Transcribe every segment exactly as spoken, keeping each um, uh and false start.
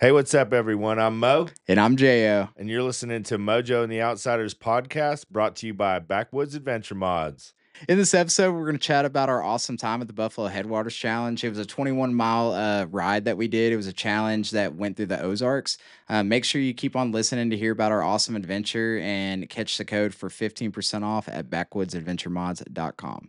Hey, what's up, everyone? I'm Mo, And I'm J O. and you're listening to Mojo and the Outsiders podcast, brought to you by Backwoods Adventure Mods. In this episode, we're going to chat about our awesome time at the Buffalo Headwaters Challenge. It was a twenty-one mile uh, ride that we did. It was a challenge that went through the Ozarks. Uh, make sure you keep on listening to hear about our awesome adventure and catch the code for fifteen percent off at backwoods adventure mods dot com.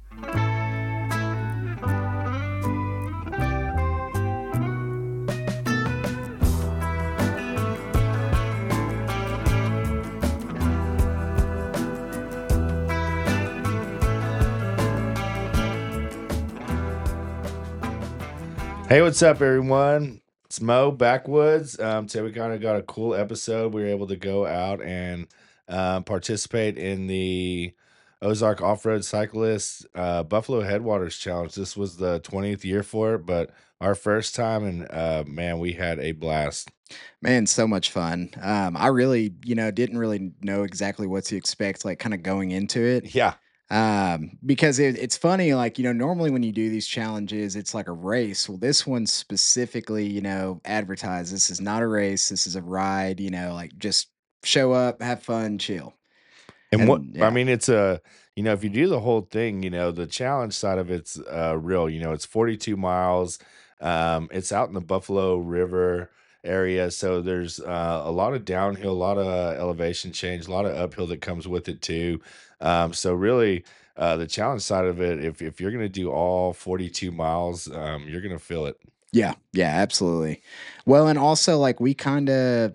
Hey, what's up, everyone? It's Mo, Backwoods. Um, today we kind of got a cool episode. We were able to go out and um, participate in the Ozark Off-Road Cyclists uh, Buffalo Headwaters Challenge. This was the twentieth year for it, but our first time, and uh, man, we had a blast. Man, so much fun. Um, I really, you know, didn't really know exactly what to expect, like kind of going into it. Yeah. Um, because it, it's funny, like, you know, normally when you do these challenges, it's like a race. Well, this one specifically, you know, advertised this is not a race, this is a ride, you know, like just show up, have fun, chill. And, And, what I yeah. mean, it's a, you know, if you do the whole thing, you know, the challenge side of it's uh, real. You know, it's forty-two miles. Um, it's out in the Buffalo River area, so there's uh, a lot of downhill, a lot of elevation change, a lot of uphill that comes with it too. Um, so really, uh, the challenge side of it, if if you're gonna do all forty-two miles, um, you're gonna feel it. Yeah, yeah, absolutely. Well, and also like we kind of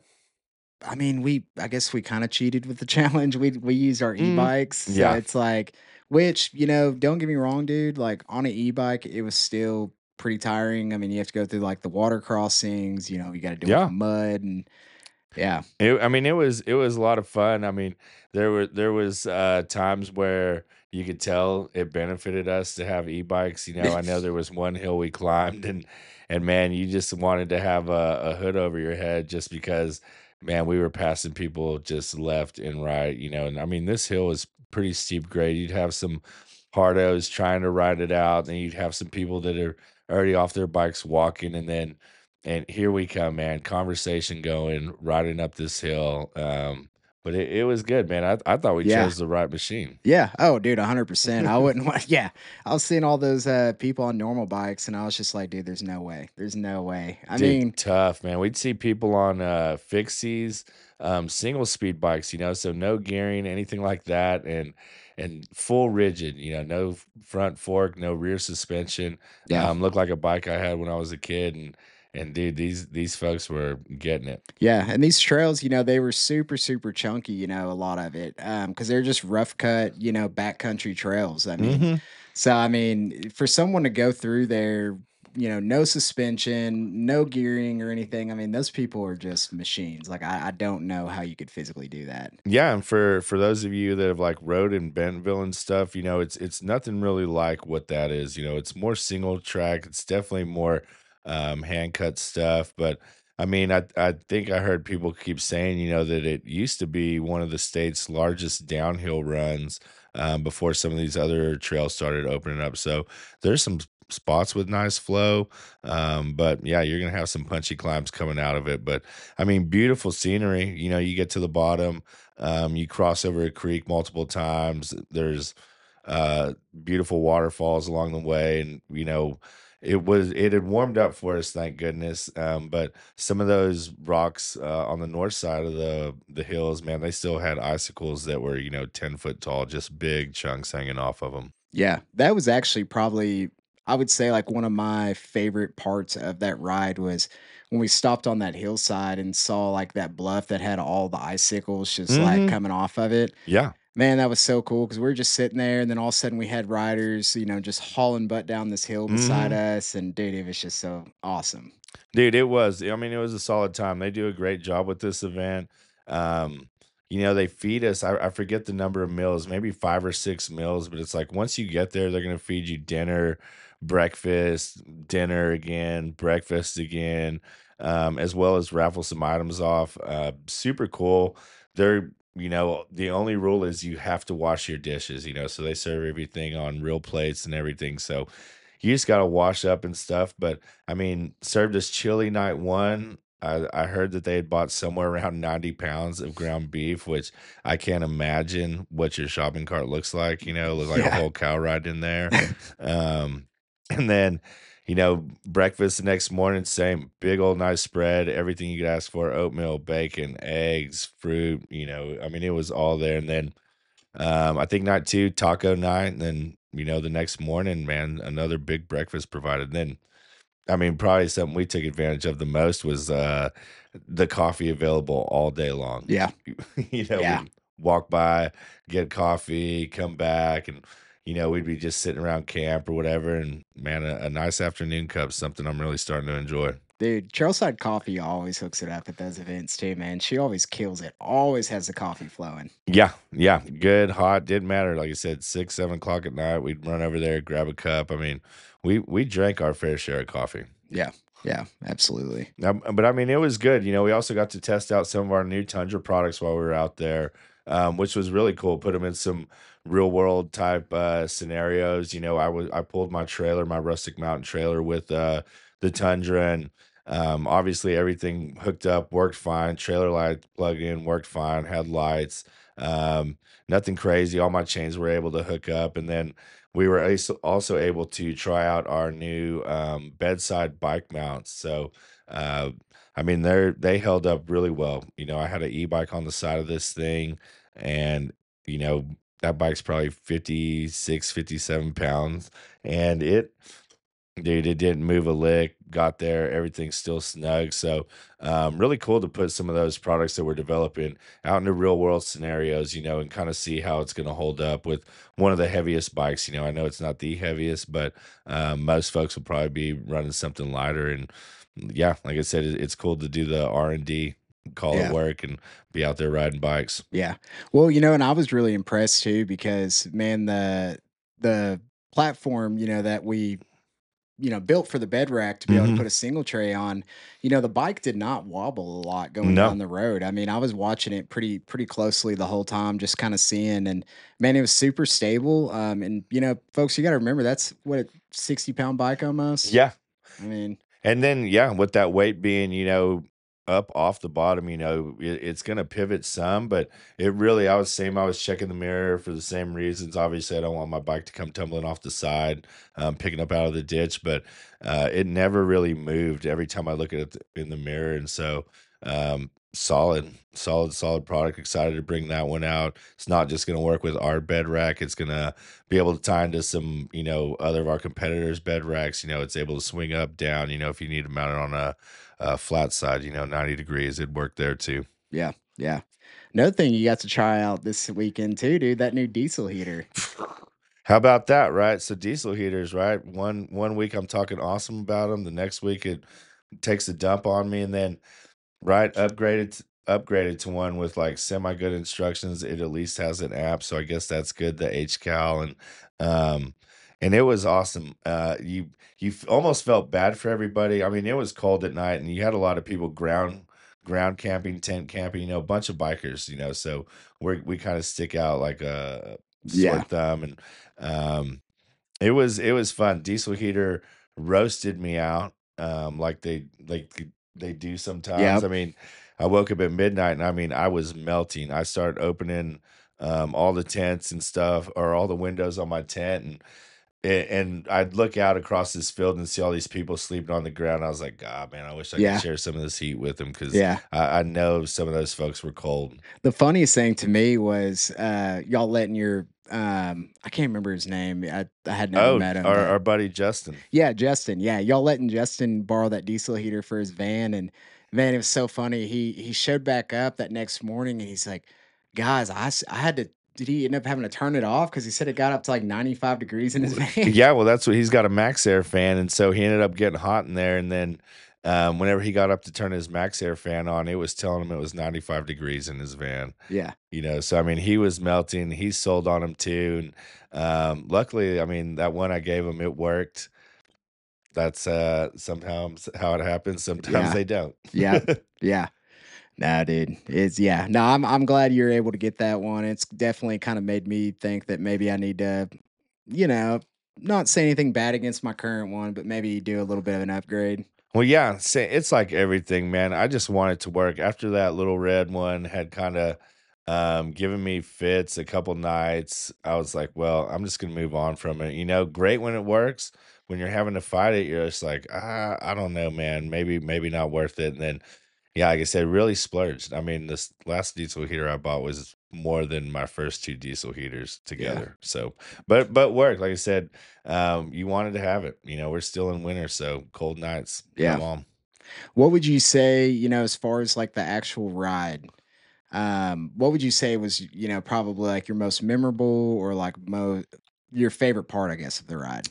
I mean, we I guess we kind of cheated with the challenge. We we used our Mm, e-bikes. So yeah. it's like which, you know, don't get me wrong, dude, like on an e-bike, it was still pretty tiring. I mean, you have to go through like the water crossings, you know, you got to deal with Yeah. the mud and yeah. It, I mean, it was it was a lot of fun. I mean, there were there was uh, times where you could tell it benefited us to have e-bikes. You know, I know there was one hill we climbed, and and man, you just wanted to have a, a hood over your head just because, man, we were passing people just left and right. You know, and I mean, this hill is pretty steep grade. You'd have some hardos trying to ride it out, and you'd have some people that are already off their bikes walking, and then and here we come, man. Conversation going, riding up this hill. Um, but it, it was good, man. I I thought we Yeah. chose the right machine. Yeah. Oh, dude, one hundred percent. I wouldn't want, yeah. I was seeing all those uh, people on normal bikes and I was just like, dude, there's no way. There's no way. I Dude, mean, tough, man. We'd see people on uh fixies, um, single speed bikes, you know, so no gearing, anything like that, and and full rigid, you know, no f- front fork, no rear suspension. yeah. Um, looked like a bike I had when I was a kid, and and dude, these these folks were getting it. Yeah, and these trails, you know, they were super, super chunky, you know, a lot of it, um, because they're just rough cut, you know, backcountry trails. I mean, Mm-hmm. so I mean, for someone to go through there, you know, no suspension, no gearing or anything. I mean, those people are just machines. Like, I, I don't know how you could physically do that. Yeah, and for for those of you that have like rode in Bentonville and stuff, you know, it's it's nothing really like what that is. You know, it's more single track. It's definitely more um, hand cut stuff. But I mean, I I think I heard people keep saying, you know, that it used to be one of the state's largest downhill runs um, before some of these other trails started opening up. So there's some spots with nice flow, um, but yeah, you're gonna have some punchy climbs coming out of it. But I mean, beautiful scenery. You know, you get to the bottom. Um, you cross over a creek multiple times. There's uh, beautiful waterfalls along the way, and you know, it was it had warmed up for us, thank goodness. Um, but some of those rocks uh, on the north side of the the hills, man, they still had icicles that were you know ten foot tall, just big chunks hanging off of them. Yeah, that was actually probably, I would say, like one of my favorite parts of that ride was when we stopped on that hillside and saw like that bluff that had all the icicles just like Mm-hmm. coming off of it. Yeah. Man, that was so cool because we were just sitting there, and then all of a sudden we had riders, you know, just hauling butt down this hill beside Mm-hmm. us, and dude, it was just so awesome. Dude, it was. I mean, it was a solid time. They do a great job with this event. Um, you know, they feed us. I, I forget the number of meals, maybe five or six meals, but it's like once you get there, they're gonna feed you dinner, breakfast, dinner again, breakfast again, um, as well as raffle some items off. Uh, super cool. They're you know, the only rule is you have to wash your dishes, you know, so they serve everything on real plates and everything. So you just got to wash up and stuff. But I mean, served us chili night one. I I heard that they had bought somewhere around ninety pounds of ground beef, which I can't imagine what your shopping cart looks like, you know, it looks like a Yeah. whole cow right in there. Um, and then, you know, breakfast the next morning, same big old nice spread, everything you could ask for, oatmeal, bacon, eggs, fruit, you know, I mean, it was all there. And then um, I think night two, taco night, and then, you know, the next morning, man, another big breakfast provided. Then I mean, probably something we took advantage of the most was, uh, the coffee available all day long. Yeah. You know, Yeah. we'd walk by, get coffee, come back, and, you know, we'd be just sitting around camp or whatever, and, man, a a nice afternoon cup's something I'm really starting to enjoy. Dude, Trailside Coffee always hooks it up at those events too, man. She always kills it. Always has the coffee flowing. Yeah, yeah, good, hot, didn't matter, like I said, six, seven o'clock at night, we'd run over there, grab a cup, I mean, we we drank our fair share of coffee. Yeah. Yeah. Absolutely. Um, but I mean, it was good. You know, we also got to test out some of our new Tundra products while we were out there, um, which was really cool. Put them in some real world type uh, scenarios. You know, I was I pulled my trailer, my rustic mountain trailer, with uh, the Tundra, and um, obviously everything hooked up, worked fine. Trailer light plugged in, worked fine. Had lights, um, nothing crazy. All my chains were able to hook up, and then we were ace- also able to try out our new um, bedside bike mounts. So, uh, I mean, they're they held up really well. You know, I had an e-bike on the side of this thing, and you know that bike's probably fifty six, fifty seven pounds, and it dude, it didn't move a lick, got there, everything's still snug, so, um, really cool to put some of those products that we're developing out into real world scenarios, you know, and kinda see how it's gonna hold up with one of the heaviest bikes. You know, I know it's not the heaviest, but, um, most folks will probably be running something lighter, and, yeah, like I said, it it's cool to do the R and D, call it Yeah. work, and be out there riding bikes. Yeah. Well, you know, and I was really impressed too because man, the the platform, you know, that we, you know, built for the bed rack to be able to Mhm. put a single tray on, you know, the bike did not wobble a lot going No. down the road. I mean, I was watching it pretty pretty closely the whole time, just kind of seeing, and man, it was super stable. Um, and you know, folks, you got to remember that's what a sixty pound bike almost. Yeah. I mean, And then, yeah, with that weight being, you know, up off the bottom, you know, it, it's going to pivot some, but it really, I was same. I was checking the mirror for the same reasons. Obviously, I don't want my bike to come tumbling off the side, um, picking up out of the ditch, but uh, it never really moved every time I look at it in the mirror. And so, um, solid, solid, solid product. Excited to bring that one out. It's not just going to work with our bed rack. It's going to be able to tie into some, you know, other of our competitors' bed racks. You know, it's able to swing up, down. You know, if you need to mount it on a, a flat side, you know, ninety degrees, it'd work there too. yeah, yeah. Another thing you got to try out this weekend too, dude, that new diesel heater. How about that, right? So diesel heaters, right? One one week I'm talking awesome about them. The next week it takes a dump on me, and then right, upgraded t upgraded to one with, like, semi-good instructions. It at least has an app, so I guess that's good, the H cal, and, um and it was awesome. Uh, you you f almost felt bad for everybody. I mean, it was cold at night, and you had a lot of people ground ground camping, tent camping, you know, a bunch of bikers, you know, so we're we kinda stick out like a sore Yeah, thumb, and, um it was it was fun. Diesel heater roasted me out, um, like they like they do sometimes. yep, I mean, I woke up at midnight and I mean, I was melting. I started opening um, all the tents and stuff, or all the windows on my tent, and a- and I'd look out across this field and see all these people sleeping on the ground. I was like, God, man, I wish I could yeah, share some of this heat with them because yeah. I, I know some of those folks were cold. The funniest thing to me was, uh, y'all letting your, um I can't remember his name. I I had never Oh, met him, our but our buddy Justin. yeah, Justin. Yeah, y'all letting Justin borrow that diesel heater for his van, and man, it was so funny. He he showed back up that next morning, and he's like, "Guys, I s- I had to." Did he end up having to turn it off because he said it got up to like ninety-five degrees in his W van? Yeah, well, that's what he's got, a Max Air fan, and so he ended up getting hot in there, and then, um, whenever he got up to turn his Max Air fan on, it was telling him it was ninety-five degrees in his van, Yeah, you know, so, I mean, he was melting, he sold on him too, and, um, luckily, I mean, that one I gave him, it worked. That's, uh, sometimes how it happens, sometimes yeah, they don't. yeah, yeah. Nah, dude. It's yeah. No, I'm I'm glad you're able to get that one. It's definitely kind of made me think that maybe I need to, you know, not say anything bad against my current one, but maybe do a little bit of an upgrade. Well, yeah, sa it's like everything, man. I just want it to work. After that Little Red one had kinda, um, given me fits a couple nights, I was like, "Well, I'm just gonna move on from it." You know, great when it works. When you're having to fight it, you're just like, "Ah, I don't know, man. Maybe maybe not worth it." And then, yeah, like I said, really splurged. I mean, this last diesel heater I bought was more than my first two diesel heaters Yeah. together. So, but but worked. Like I said, um, you wanted to have it. You know, we're still in winter, so cold nights, Yeah. come on. What would you say, you know, as far as like the actual ride? Um, what would you say was, you know, probably like your most memorable or like mo your favorite part, I guess, of the ride?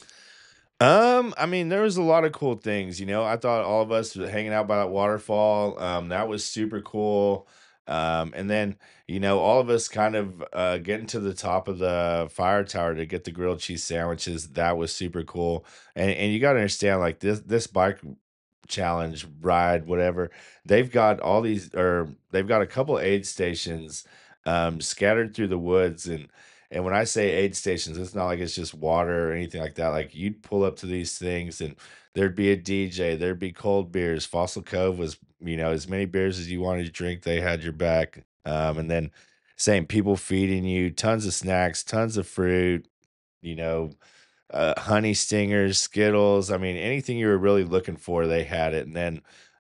Um, I mean, there was a lot of cool things, you know. I thought all of us were hanging out by that waterfall, um, that was super cool. Um, and then, you know, all of us kind of uh getting to the top of the fire tower to get the grilled cheese sandwiches, that was super cool. And and you gotta understand, like this this bike challenge, ride, whatever, they've got all these or they've got a couple aid stations um scattered through the woods and and when I say aid stations, it's not like it's just water or anything like that. Like you'd pull up to these things and there'd be a D J, there'd be cold beers. Fossil Cove was, you know, as many beers as you wanted to drink, they had your back. Um, and then same people feeding you, tons of snacks, tons of fruit, you know, uh, honey stingers, Skittles. I mean, anything you were really looking for, they had it. And then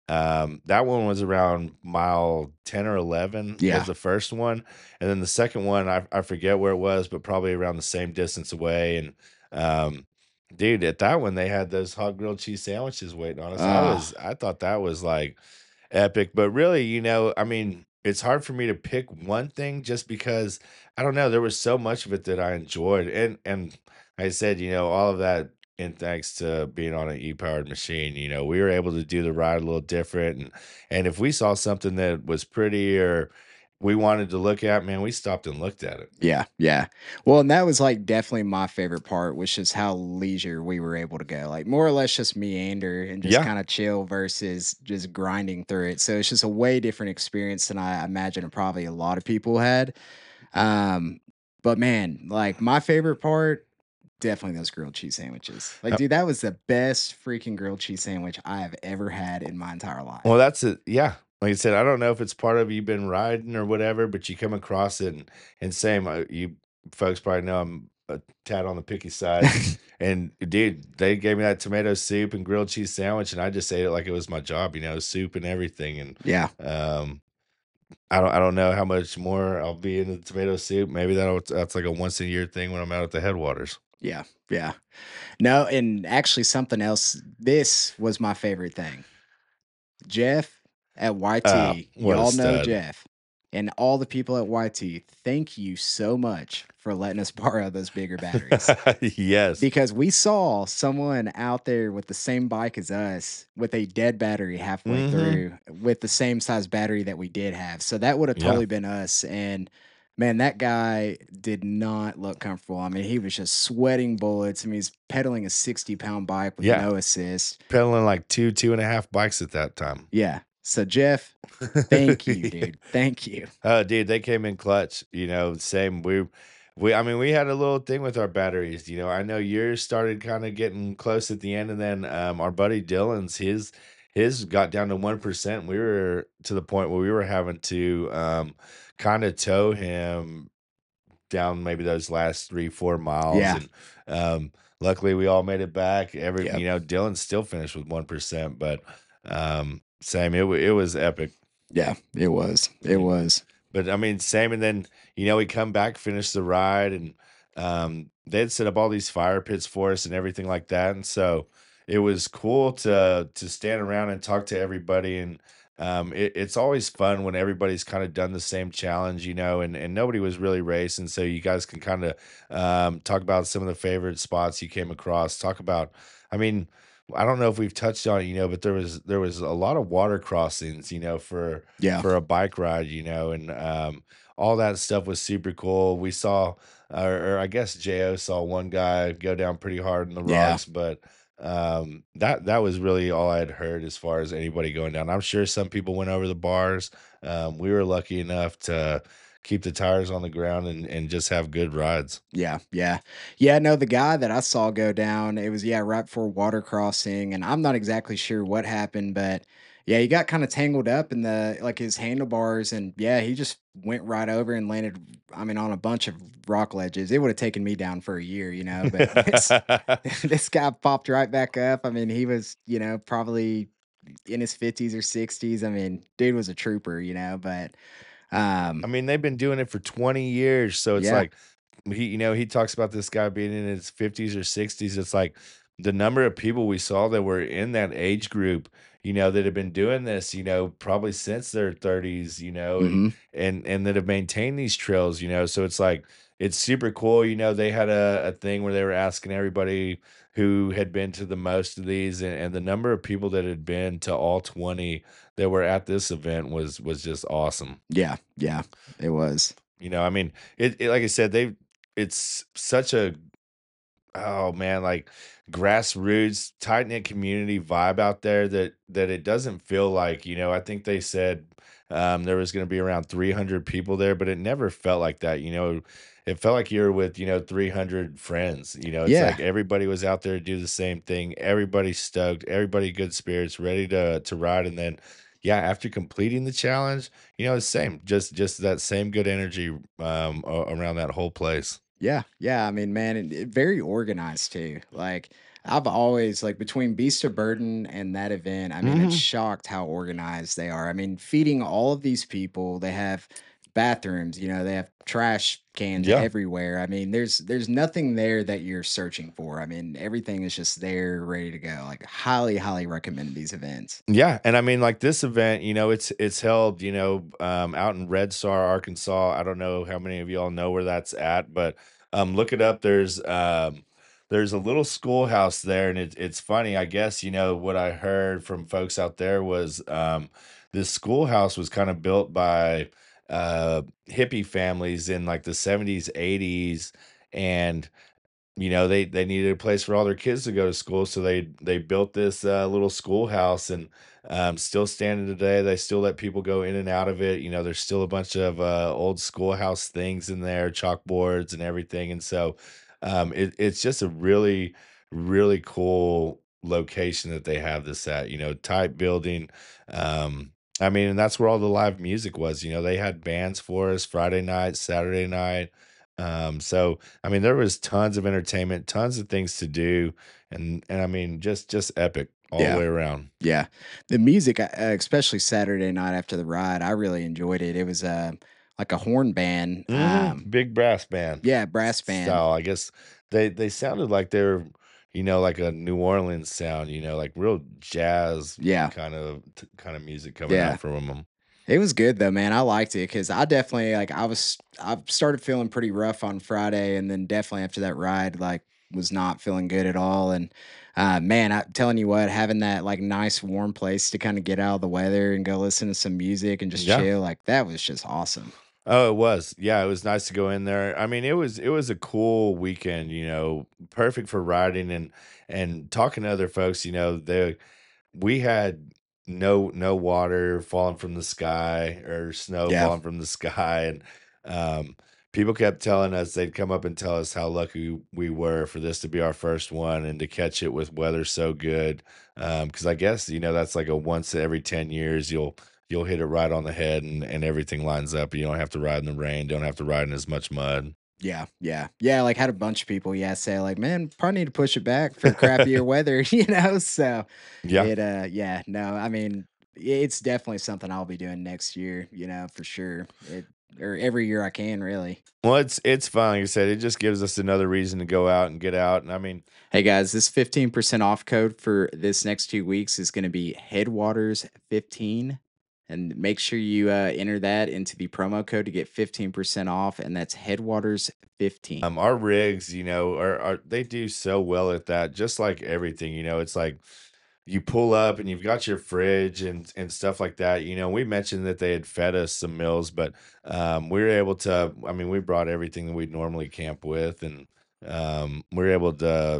um, that one was around mile ten or eleven was Yeah. the first one. And then the second one, I, I forget where it was, but probably around the same distance away. And um, dude, at that one, they had those hot grilled cheese sandwiches waiting on us. I Ah, was, I thought that was like epic, but really, you know, I mean, it's hard for me to pick one thing just because I don't know, there was so much of it that I enjoyed. And and I said, you know, all of that and thanks to being on an e-powered machine, you know, we were able to do the ride a little different. And and if we saw something that was pretty or we wanted to look at, man, we stopped and looked at it. yeah, yeah. Well, and that was like definitely my favorite part, which is how leisure we were able to go. Like more or less just meander and just Yeah. kind of chill versus just grinding through it. So it's just a way different experience than I imagine probably a lot of people had. Um, but man, like my favorite part, definitely those grilled cheese sandwiches. Like, Uh, dude, that was the best freaking grilled cheese sandwich I have ever had in my entire Well, life. that's it. Yeah. Like I said, I don't know if it's part of you been riding or whatever, but you come across it and, and same, uh, you folks probably know I'm a tad on the picky side. And dude, they gave me that tomato soup and grilled cheese sandwich, and I just ate it like it was my job, you know, soup and everything. And Yeah, um, I don't, I don't know how much more I'll be into the tomato soup. Maybe that'll, that's like a once a year thing when I'm out at the headwaters. yeah, yeah. No, and actually something else. This was my favorite thing. Jeff at Uh, Y T, what a y'all know stud. Jeff, and all the people at Y T, thank you so much for letting us borrow those bigger batteries. Yes. Because we saw someone out there with the same bike as us with a dead battery halfway Hmm. through with the same size battery that we did have. So that would have Yeah. totally been us. And man, that guy did not look comfortable. I mean, he was just sweating bullets. I mean, he's pedaling a sixty pound bike with Yeah. no assist. Pedaling like two, two and a half bikes at that time. Yeah. So, Jeff, thank you, dude. Thank you. Oh, dude, they came in clutch, you know, same. We we I mean, we had a little thing with our batteries, you know. I know yours started kind of getting close at the end, and then um our buddy Dylan's his his got down to one percent. We were to the point where we were having to um kind of tow him down maybe those last three, four miles. Yeah. And um luckily we all made it back. Every Yep. you know, Dylan still finished with one percent, but um same, it, wa- it was epic. Yeah. It was. It Mm. was. But I mean, same, and then you know we come back, finish the ride, and um, they'd set up all these fire pits for us and everything like that, and so it was cool to to stand around and talk to everybody, and um, it, it's always fun when everybody's kind of done the same challenge, you know, and and nobody was really racing, so you guys can kind of um, talk about some of the favorite spots you came across. Talk about, I mean. I don't know if we've touched on it, you know, but there was there was a lot of water crossings, you know, for Yeah. for a bike ride, you know, and um, all that stuff was super cool. We saw, or, or I guess J O saw one guy go down pretty hard in the Yeah. rocks, but um, that that was really all I had heard as far as anybody going down. I'm sure some people went over the bars. Um, we were lucky enough to keep the tires on the ground and and just have good rides. Yeah, yeah. Yeah, no, the guy that I saw go down, it was, yeah, right before water crossing, and I'm not exactly sure what happened, but yeah, he got kinda tangled up in the like, his handlebars, and yeah, he just went right over and landed, I mean, on a bunch of rock ledges. It would've taken me down for a year, you know, but this this guy popped right back up. I mean, he was, you know, probably in his fifties or sixties. I mean, dude was a trooper, you know, but, I um, mean, they've been doing it for twenty years, so it's yeah. like he you know, he talks about this guy being in his fifties or sixties. It's like the number of people we saw that were in that age group, you know, that have been doing this, you know, probably since their thirties, you know, and Mhm. and and that have maintained these trails, you know. So it's like it's super cool. You know, they had a, a thing where they were asking everybody who had been to the most of these, and, and the number of people that had been to all twenty that were at this event was was just awesome. Yeah, yeah, it was. You know, I mean, it, it like I said, they it's such a oh man, like grassroots, tight knit community vibe out there that that it doesn't feel like, you know, I think they said um there was gonna be around three hundred people there, but it never felt like that, you know. It felt like you were with, you know, three hundred friends. You know, it's Yeah, like everybody was out there to do the same thing. Everybody stoked, everybody good spirits, ready to to ride. And then yeah, after completing the challenge, you know, it's same, just just that same good energy um a- around that whole place. yeah, yeah, I mean, man, and it very organized too. Like, I've always like between Beast of Burden and that event, I mean, it's Mhm. shocked how organized they are. I mean, feeding all of these people, they have bathrooms, you know, they have trash cans Yeah. everywhere. I mean, there's there's nothing there that you're searching for. I mean, everything is just there, ready to go. Like, highly, highly recommend these events. Yeah, and I mean, like this event, you know, it's it's held, you know, um, out in Red Star, Arkansas. I don't know how many of y'all know where that's at, but um, look it up. There's um, there's a little schoolhouse there, and it, it's funny. I guess you know what I heard from folks out there was um, this schoolhouse was kind of built by uh, hippie families in like the seventies, eighties, and you know, they they needed a place for all their kids to go to school, so they they built this, uh, little schoolhouse, and, um, still standing today. They still let people go in and out of it. You know, there's still a bunch of, uh, old schoolhouse things in there, chalkboards and everything, and so, um, it it's just a really, really cool location that they have this at, you know, type building. um, I mean, and that's where all the live music was. You know, they had bands for us Friday night, Saturday night, um, so I mean, there was tons of entertainment, tons of things to do, and and I mean, just just epic all the Yeah. way around. Yeah. The music, uh, uh, especially Saturday night after the ride, I really enjoyed it. It was, uh, like a horn band, Mhm, um big brass band yeah, s brass band. style. I guess they they sounded like they're, you know, like a New Orleans sound, you know, like real jazz Yeah, kind of t kind of music coming out yeah. from them. It was good though, man. I liked it because I definitely like I was I started feeling pretty rough on Friday, and then definitely after that ride, like was not feeling good at all. And uh, man, I'm telling you what, having that like nice warm place to kind of get out of the weather and go listen to some music and just Yeah. chill, like that was just awesome. Oh, it was. Yeah, it was nice to go in there. I mean, it was it was a cool weekend, you know, perfect for riding and and talking to other folks, you know, they we had no no water falling from the sky or snow Yeah, falling from the sky, and um people kept telling us they'd come up and tell us how lucky we were for this to be our first one and to catch it with weather so good. Um because I guess, you know, that's like a once every ten years you'll you'll hit it right on the head, and and everything lines up. You don't have to ride in the rain, don't have to ride in as much mud. yeah, yeah, yeah. Like had a bunch of people, yeah, say like, man, probably need to push it back for crappier weather, you know. So Yeah. it, uh, yeah, no, I mean, it's definitely something I'll be doing next year, you know, for sure. It or every year I can, really. Well, it's it's fun. Like I said, it just gives us another reason to go out and get out. And I mean, Hey guys, this fifteen percent off code for this next two weeks is going to be Headwaters fifteen. And make sure you uh, enter that into the promo code to get fifteen percent off. And that's Headwaters fifteen. Um, our rigs, you know, are, are they do so well at that, just like everything, you know, it's like you pull up and you've got your fridge and and stuff like that. You know, we mentioned that they had fed us some meals, but um, we were able to, I mean, we brought everything that we'd normally camp with, and um, we were able to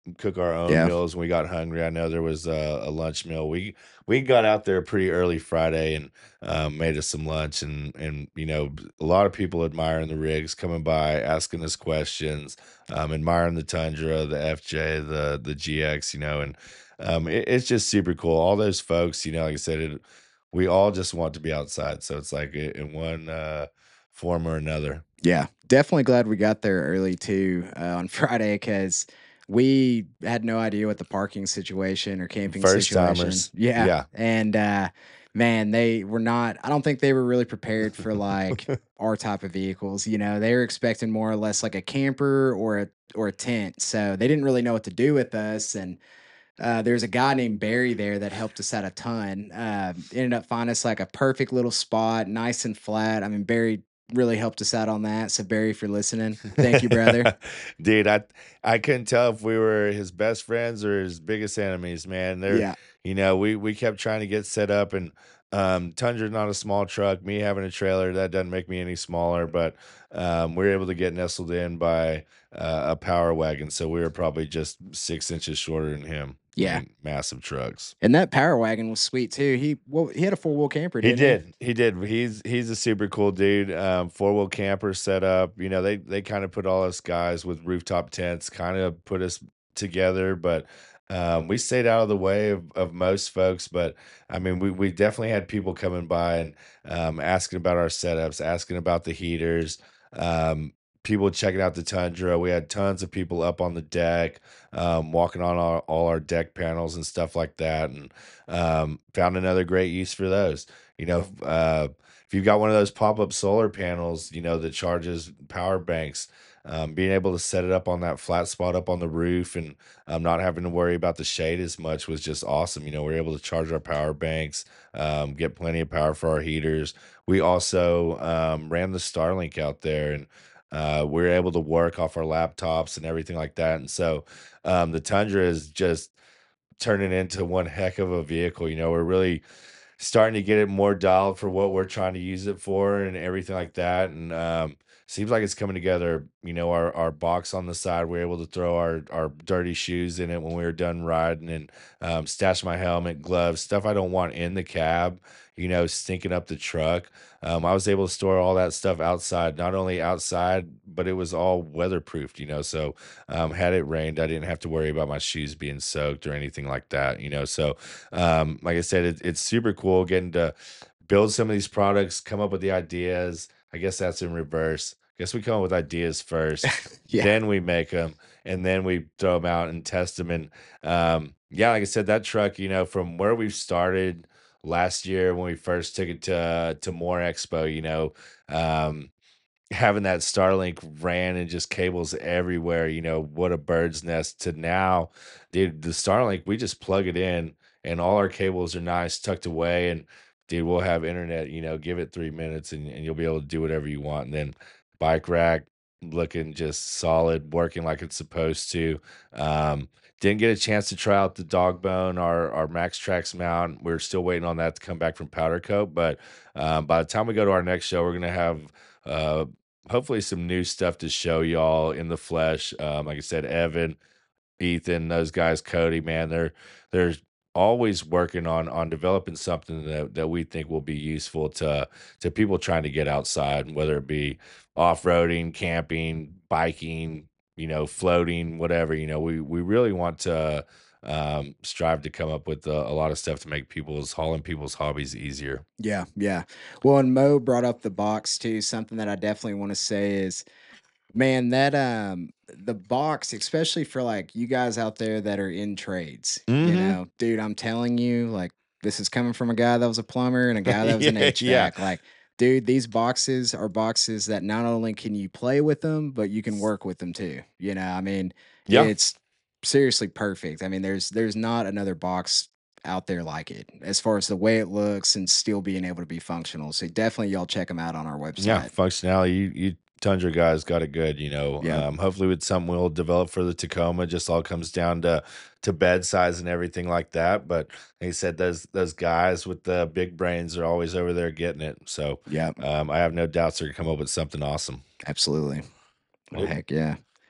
cook our own Yeah. meals when we got hungry. I know there was a, a lunch meal. We we got out there pretty early Friday and um, made us some lunch, and and you know a lot of people admiring the rigs, coming by, asking us questions, um, admiring the Tundra, the F J, the the G X, you know, and um, it, it's just super cool. All those folks, you know, like I said, it, we all just want to be outside. So it's like i- in one uh, form or another. Yeah, definitely glad we got there early too uh, on Friday because we had no idea what the parking situation or camping First situation. timers, Yeah, yeah. and uh, man, they were not. I don't think they were really prepared for like our type of vehicles. You know, they were expecting more or less like a camper or a or a tent, so they didn't really know what to do with us. And uh, there's a guy named Barry there that helped us out a ton. Uh, ended up finding us like a perfect little spot, nice and flat. I mean, Barry really helped us out on that. So, Barry, if you're listening, thank you, brother. Dude, I I couldn't tell if we were his best friends or his biggest enemies, man. They're, Yeah, you know, we we kept trying to get set up, and um Tundra's not a small truck. Me having a trailer, that doesn't make me any smaller, but um we were able to get nestled in by uh, a power wagon. So we were probably just six inches shorter than him. I yeah. mean, massive trucks. And that power wagon was sweet too. He well, he had a four wheel camper, He didn't he? did. He did. He's he's a super cool dude. Um, four wheel camper set up. You know, they they kind of put all us guys with rooftop tents, kind of put us together, but um, we stayed out of the way of, of most folks. But I mean, we we definitely had people coming by and um, asking about our setups, asking about the heaters. Um, People checking out the Tundra. We had tons of people up on the deck, um, walking on our, all our deck panels and stuff like that, and um, found another great use for those. You know, if, uh, if you've got one of those pop-up solar panels, you know, that charges power banks, um, being able to set it up on that flat spot up on the roof and um, not having to worry about the shade as much was just awesome. You know, we're able to charge our power banks, um, get plenty of power for our heaters. We also um, ran the Starlink out there, and uh, we are able to work off our laptops and everything like that. And so um, the Tundra is just turning into one heck of a vehicle. You know, we're really starting to get it more dialed for what we're trying to use it for and everything like that. And um, seems like it's coming together. You know, our our box on the side, we're able to throw our our dirty shoes in it when we were done riding, and um, stash my helmet, gloves, stuff I don't want in the cab. You know, stinking up the truck. Um, I was able to store all that stuff outside, not only outside, but it was all weatherproofed. You know, so um, had it rained, I didn't have to worry about my shoes being soaked or anything like that. You know, so um, like I said, it, it's super cool getting to build some of these products, come up with the ideas. I guess that's in reverse. I guess we come up with ideas first, Yeah, then we make them, and then we throw them out and test them. And um, yeah, like I said, that truck, you know, from where we started last year when we first took it to to More Expo, you know, um, having that Starlink ran and just cables everywhere, you know, what a bird's nest to now, dude, the Starlink, we just plug it in and all our cables are nice tucked away. And dude, we'll have internet, you know, give it three minutes and, and you'll be able to do whatever you want. And then bike rack looking just solid, working like it's supposed to. Um, didn't get a chance to try out the dog bone, our our Max Trax mount. We're still waiting on that to come back from powder coat. But um, by the time we go to our next show, we're gonna have uh, hopefully some new stuff to show y'all in the flesh. Um, like I said, Evan, Ethan, those guys, Cody, man, they're they're always working on on developing something that that we think will be useful to to people trying to get outside, whether it be off-roading, camping, biking, you know, floating, whatever. You know, we we really want to um strive to come up with a, a lot of stuff to make people's hauling people's hobbies easier. yeah, yeah. Well, and Mo brought up the box too. Something that I definitely want to say is, man, that um the box, especially for like you guys out there that are in trades, you Hmm. know, dude, I'm telling you, like this is coming from a guy that was a plumber and a guy that was an Yeah, yeah. H V A C. Like, dude, these boxes are boxes that not only can you play with them, but you can work with them too. You know, I mean, Yeah. it's seriously perfect. I mean, there's there's not another box out there like it as far as the way it looks and still being able to be functional. So definitely y'all check them out on our Yeah, website. functionality. You, you Tundra guys got it good. You know, Yeah. um, hopefully with something we'll develop for the Tacoma. Just all comes down to to bed size and everything like that. But like I said, those those guys with the big brains are always over there getting it. So Yeah. um, I have no doubts they're gonna come up with something awesome. Absolutely. Well, Yep. heck yeah.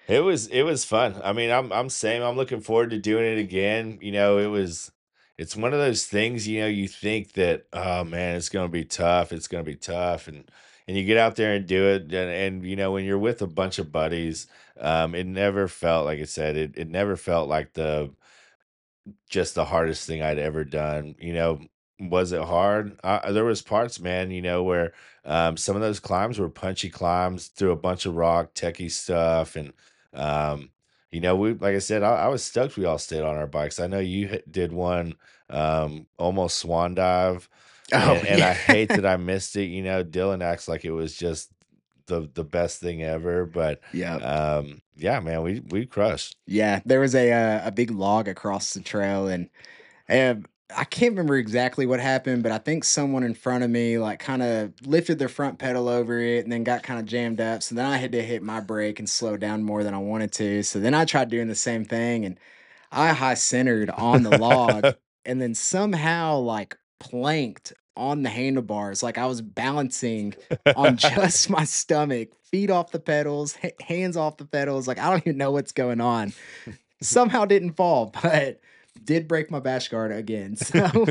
It was it was fun. I mean, I'm I'm same. I'm looking forward to doing it again. You know, it was it's one of those things, you know, you think that, oh man, it's gonna be tough. It's gonna be tough. And and you get out there and do it. And, and you know, when you're with a bunch of buddies, um, it never felt like I said, it it never felt like the just the hardest thing I'd ever done. You know, was it hard? Uh, there was parts, man, you know, where um, some of those climbs were punchy climbs through a bunch of rock, techie stuff, and um, you know, we like I said, I, I was stoked we all stayed on our bikes. I know you hit- did one um, almost swan dive, Oh and and yeah. I hate that I missed it. You know, Dylan acts like it was just the the best thing ever, but Yep. um, yeah, man, we we crushed. Yeah, there was a, uh, a big log across the trail, and And I can't remember exactly what happened, but I think someone in front of me like kind of lifted their front pedal over it and then got kind of jammed up. So then I had to hit my brake and slow down more than I wanted to. So then I tried doing the same thing and I high centered on the log and then somehow like planked on the handlebars. Like I was balancing on just my stomach, feet off the pedals, h- hands off the pedals. Like I don't even know what's going on. Somehow didn't fall, but did break my bash guard again, so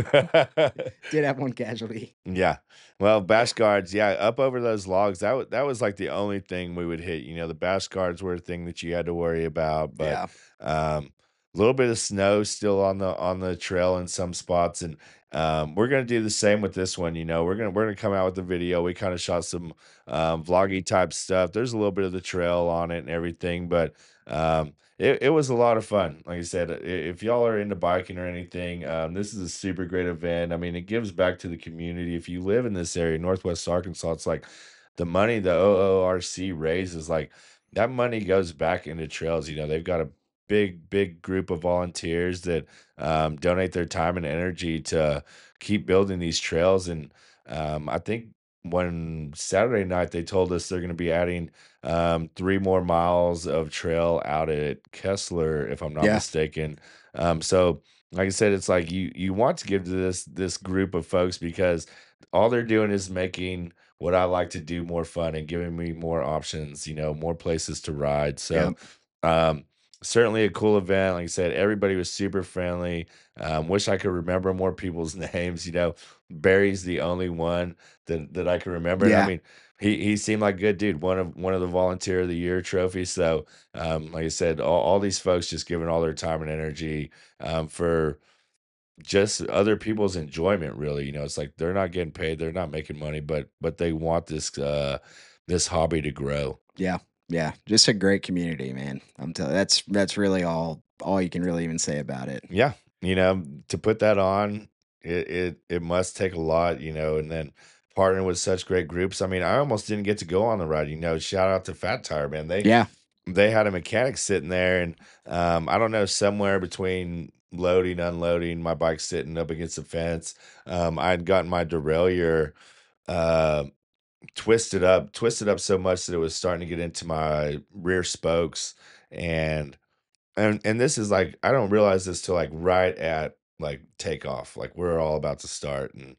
did have one casualty. Yeah. Well, bash guards, yeah, up over those logs, that wa that was, like, the only thing we would hit. You know, the bash guards were a thing that you had to worry about, but, Yeah. um, a little bit of snow still on the on the trail in some spots, and, um, we're gonna do the same with this one. You know, we're gonna we're gonna come out with the video. We kinda shot some, um, vloggy type stuff. There's a little bit of the trail on it and everything, but, um, it it was a lot of fun. Like I said, I if y'all are into biking or anything, um, this is a super great event. I mean, it gives back to the community. If you live in this area, Northwest Arkansas, it's like the money the O O R C raises, like that money goes back into trails. You know, they've got a big, big group of volunteers that um, donate their time and energy to keep building these trails. And um, I think one Saturday night they told us they're going to be adding um, three more miles of trail out at Kessler, if I'm not Yeah, mistaken. Um, so, like I said, it's like you you want to give to this this group of folks because all they're doing is making what I like to do more fun and giving me more options, you know, more places to ride. yeah, So, um, certainly a cool event. Like I said, everybody was super friendly. Um, wish I could remember more people's names. You know, Barry's the only one that that I can remember. And I yeah, mean, he he seemed like a good dude, one of one of the volunteer of the year trophies. So, um, like I said, all, all these folks just giving all their time and energy um, for just other people's enjoyment. Really, you know, it's like they're not getting paid, they're not making money, but but they want this uh, this hobby to grow. yeah, yeah. Just a great community, man. I'm telling that's that's really all all you can really even say about it. Yeah, you know, to put that on, it it it must take a lot, you know, and then partnering with such great groups. I mean, I almost didn't get to go on the ride. You know, shout out to Fat Tire, man. They Yeah, they had a mechanic sitting there, and um, I don't know, somewhere between loading, unloading, my bike sitting up against the fence. Um, I had gotten my derailleur uh, twisted up, twisted up so much that it was starting to get into my rear spokes, and and and this is like I don't realize this till like right at like takeoff. Like we're all about to start, and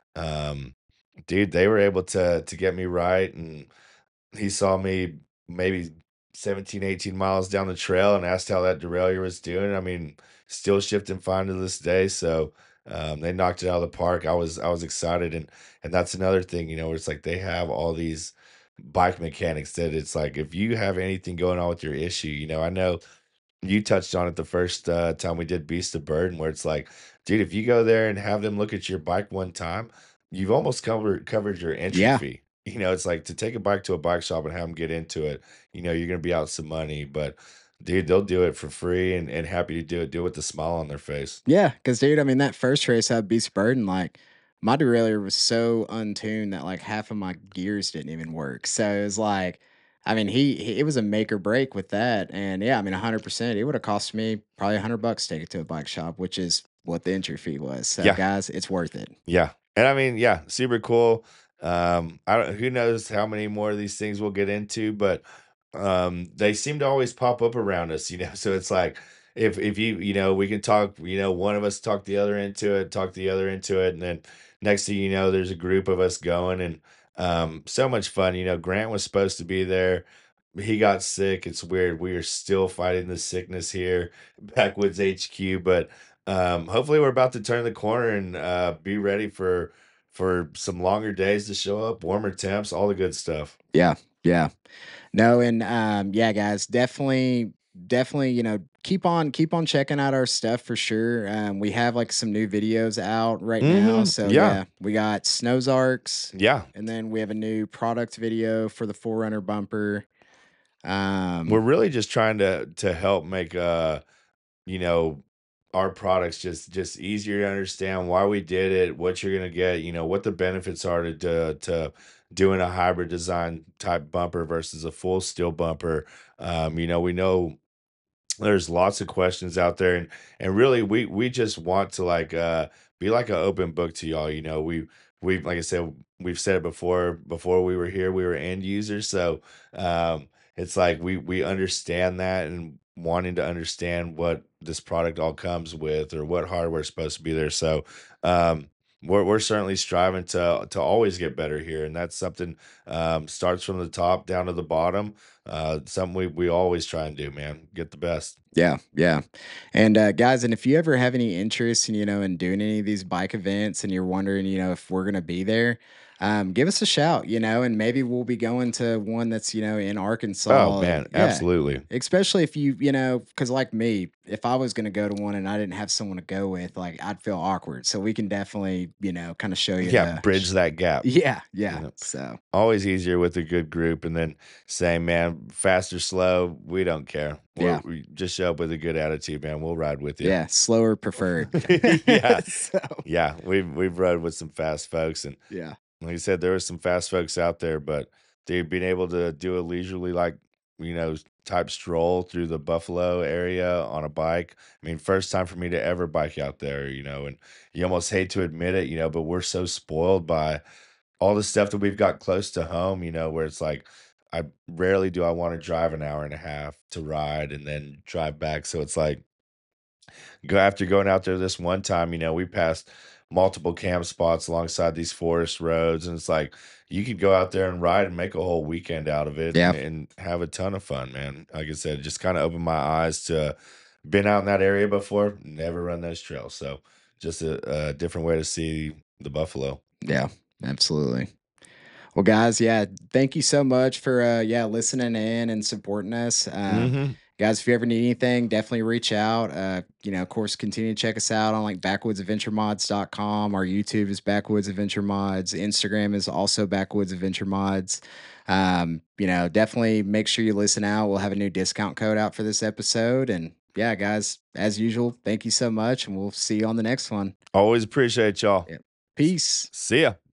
um, dude, they were able to to get me right, and he saw me maybe seventeen, eighteen miles down the trail and asked how that derailleur was doing. I mean, still shifting fine to this day. So um, they knocked it out of the park. I was I was excited, and and that's another thing, you know, where it's like they have all these bike mechanics that it's like if you have anything going on with your issue, you know, I know you touched on it the first, uh, time we did Beast of Burden, where it's like, dude, if you go there and have them look at your bike one time, you've almost covered covered your entry yeah. fee. You know, it's like to take a bike to a bike shop and have them get into it, you know, you're gonna be out some money, but dude, they'll do it for free and and happy to do it, do it with a smile on their face. Yeah, because dude, I mean, that first race I Beast Burden, like my derailleur was so untuned that like half of my gears didn't even work. So it was like, I mean, he, he it was a make or break with that, and yeah, I mean, a hundred percent, it would have cost me probably a hundred bucks to take it to a bike shop, which is what the entry fee was. So Yeah. guys, it's worth it. Yeah, and I mean, yeah, super cool. Um, I don't who knows how many more of these things we'll get into, but um, they seem to always pop up around us, you know. So it's like if if you you know we can talk, you know, one of us talk the other into it, talk the other into it, and then next thing you know, there's a group of us going, and um, so much fun. You know, Grant was supposed to be there. he got sick. It's weird. We are still fighting the sickness here, Backwoods H Q, but um, hopefully we're about to turn the corner and uh, be ready for for some longer days to show up, warmer temps, all the good stuff. Yeah, yeah. No, and um, yeah, guys, definitely, definitely, you know, keep on keep on checking out our stuff for sure. Um, we have like some new videos out right now, Mhm. so Yeah. yeah, we got Snowzarks, Yeah. and then we have a new product video for the Forerunner bumper. We're Um, really just trying to to help make uh you know, our products just just easier to understand why we did it, what you're gonna get, you know, what the benefits are to to, to doing a hybrid design type bumper versus a full steel bumper. Um, you know, we know there's lots of questions out there, and and really we we just want to like uh be like an open book to y'all. You know, we we like I said, we've said it before before we were here, we were end users. So um it's like we we understand that and wanting to understand what this product all comes with or what hardware is supposed to be there. So um we're, we're certainly striving to to always get better here, and that's something um starts from the top down to the bottom. Uh, something we we always try and do, man. Get the best. Yeah, yeah. And uh, guys, and if you ever have any interest in, you know, in doing any of these bike events and you're wondering, you know, if we're gonna be there, um, give us a shout, you know, and maybe we'll be going to one that's, you know, in Oh Arkansas. man, Yeah. absolutely. Especially if you, you know, because like me, if I was gonna go to one and I didn't have someone to go with, like I'd feel awkward. So we can definitely, you know, kind of show you Yeah, the bridge sh- that gap. yeah, You yeah. know, So always easier with a good group, and then saying, man, fast or slow, we don't care. We're yeah, we just show up with a good attitude, man. We'll ride with you. yeah, slower preferred. Yeah, So yeah. We've we've rode with some fast folks, and yeah. like I said, there were some fast folks out there, but they've been able to do a leisurely, like, you know, type stroll through the Buffalo area on a bike. I mean, first time for me to ever bike out there, you know, and you almost hate to admit it, you know, but we're so spoiled by all the stuff that we've got close to home, you know, where it's like, I rarely do I want to drive an hour and a half to ride and then drive back. So it's like, go after going out there this one time, you know, we passed multiple camp spots alongside these forest roads, and it's like you could go out there and ride and make a whole weekend out of it Yeah. and, and have a ton of fun, man. Like I said, it just kind of opened my eyes to been out in that area before, never run those trails. So just a, a different way to see the buffalo. Yeah, absolutely. Well, guys, yeah, thank you so much for uh yeah, listening in and supporting us. Um Hmm. guys, if you ever need anything, definitely reach out. Uh, you know, of course, continue to check us out on like backwoods adventure mods dot com. Our YouTube is Backwoods Adventure Mods. Instagram is also Backwoods Adventure Mods. Um, you know, definitely make sure you listen out. We'll have a new discount code out for this episode. And yeah, guys, as usual, thank you so much, and we'll see you on the next one. Always appreciate y'all. Yep. Peace. See ya.